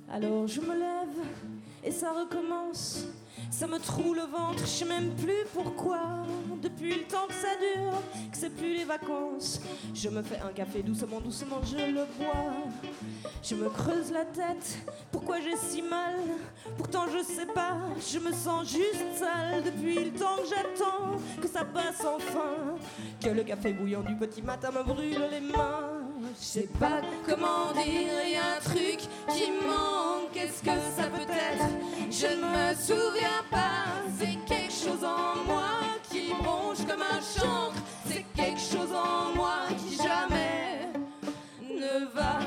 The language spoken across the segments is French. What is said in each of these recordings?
Alors je me lève et ça recommence. Ça me troue le ventre, je sais même plus pourquoi. Depuis le temps que ça dure, que c'est plus les vacances. Je me fais un café doucement, doucement, je le bois. Je me creuse la tête, pourquoi j'ai si mal? Pourtant je sais pas, je me sens juste sale. Depuis le temps que j'attends que ça passe enfin, que le café bouillant du petit matin me brûle les mains. Je sais pas comment dire, y a un truc qui manque. Qu'est-ce que ça peut être? Je ne me souviens pas. C'est quelque chose en moi qui bronche comme un chancre. C'est quelque chose en moi qui jamais ne va.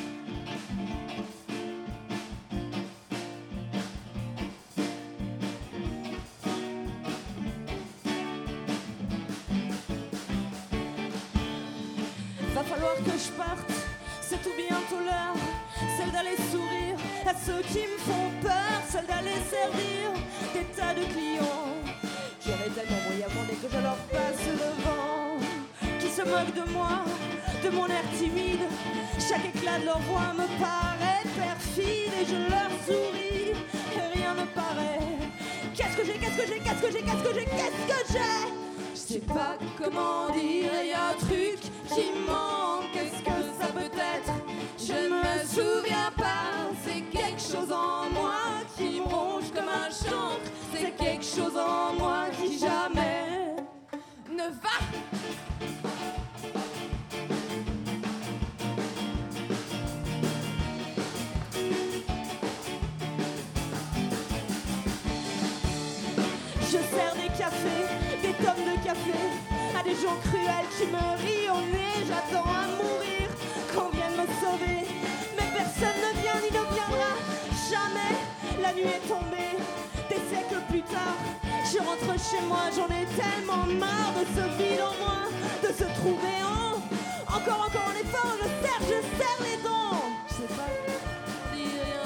Va falloir que je parte, c'est tout bientôt l'heure. Celle d'aller sourire à ceux qui me font peur. Celle d'aller servir des tas de clients qui auraient tellement moyennement dès que je leur passe le vent. Qui se moquent de moi, de mon air timide. Chaque éclat de leur voix me paraît perfide. Et je leur souris et rien ne paraît. Qu'est-ce que j'ai, qu'est-ce que j'ai, qu'est-ce que j'ai, qu'est-ce que j'ai, qu'est-ce que j'ai? Je sais pas comment dire, y a un truc qui manque. Qu'est-ce que ça peut être? Je ne me souviens pas. C'est quelque chose en moi qui ronge comme un chancre. C'est quelque chose en moi qui jamais ne va. Je sers des cafés, des tonnes de café à des gens cruels qui me rient au nez. J'attends à mourir qu'on vienne me sauver, mais personne ne vient ni ne viendra jamais. La nuit est tombée, des siècles plus tard, je rentre chez moi. J'en ai tellement marre de ce vide en moi, de se trouver encore en effort. Je serre les dents. Je sais pas dire rien.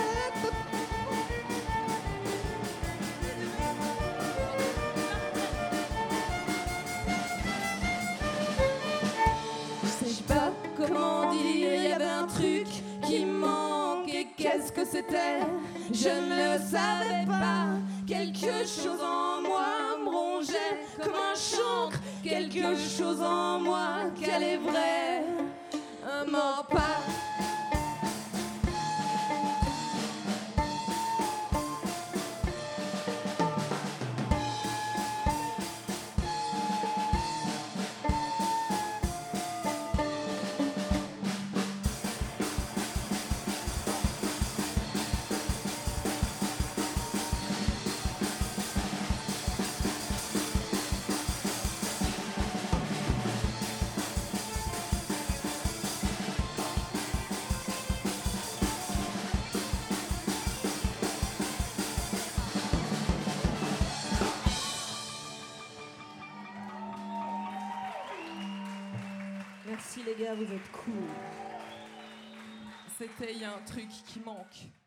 Je sais pas comment dire, il y avait un truc qui manque. Et qu'est-ce que c'était? Je ne le savais pas. Quelque chose en moi me rongeait comme un chancre. Quelque chose en moi qu'elle est vraie, mort pas. Merci les gars, vous êtes cool. C'était Il y a un truc qui manque.